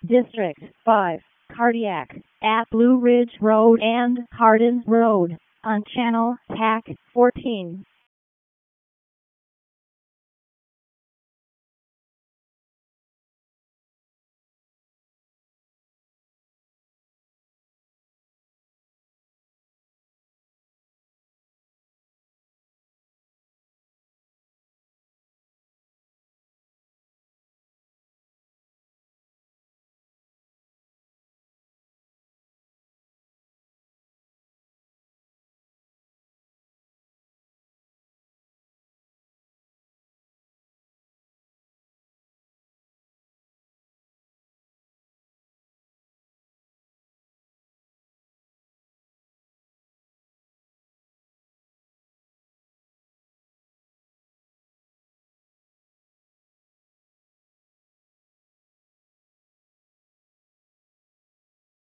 District 5, Cardiac, at Blue Ridge Road and Hardin Road, on Channel TAC 14.